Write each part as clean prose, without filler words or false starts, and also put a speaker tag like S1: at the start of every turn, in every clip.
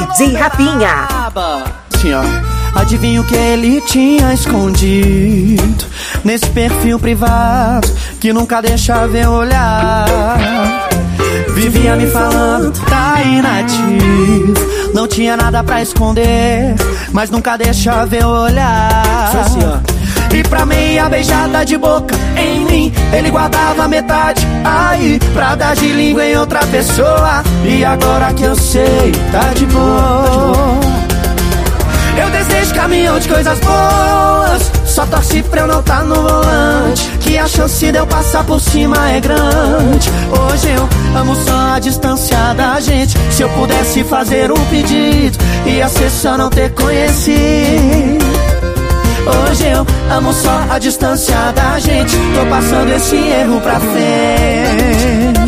S1: DJ Rafinha.
S2: Assim, ó. Adivinha o que ele tinha escondido nesse perfil privado que nunca deixa ver olhar. Vivia me falando, tá inativo, não tinha nada pra esconder, mas nunca deixa ver olhar. Assim, ó. E pra meia beijada de boca em mim, ele guardava metade aí pra dar de língua em outra pessoa. E agora que eu sei, tá de boa. Eu desejo caminhão de coisas boas, só torce pra eu não tá no volante, que a chance de eu passar por cima é grande. Hoje eu amo só a distância da gente. Se eu pudesse fazer um pedido, ia ser só não ter conhecido. Hoje eu amo só a distância da gente. Tô passando esse erro pra frente.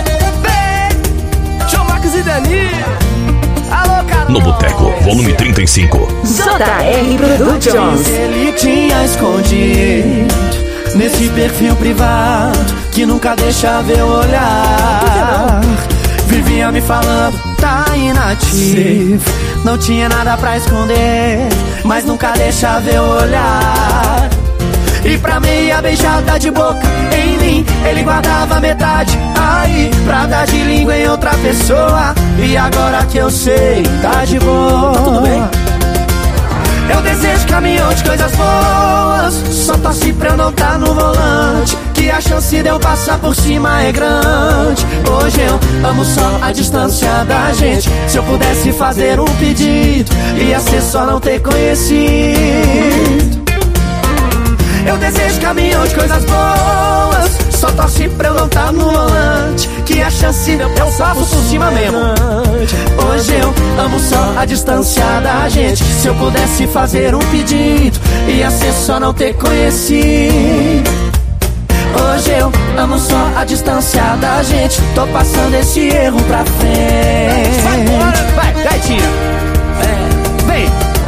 S3: João Marcos e Dani. Alô, Carol.
S4: No Boteco, volume 35.
S1: JR Productions.
S2: Ele tinha escondido nesse perfil privado que nunca deixa ver olhar. Vivia me falando, tá inativo, não tinha nada pra esconder, mas nunca deixa ver olhar. E pra meia beijada de boca em mim, ele guardava metade aí pra dar de língua em outra pessoa. E agora que eu sei, tá de boa. Tudo bem? Eu desejo caminhão de coisas boas, só torce pra eu não tá no volante, que a chance de eu passar por cima é grande. Hoje eu amo só a distância da gente. Se eu pudesse fazer um pedido, ia ser só não ter conhecido. Eu desejo caminhão de coisas boas, só torce pra eu não tá no volante, que a chance de eu passo por cima mesmo. Hoje eu amo só a distância da gente. Se eu pudesse fazer um pedido, ia ser só não ter conhecido. Hoje eu amo só a distância da gente. Tô passando esse erro pra frente.
S3: Vai embora, vai, gaitinha. Vem.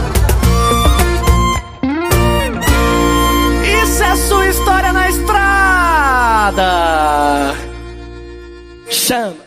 S3: Isso é sua história na estrada. Chama.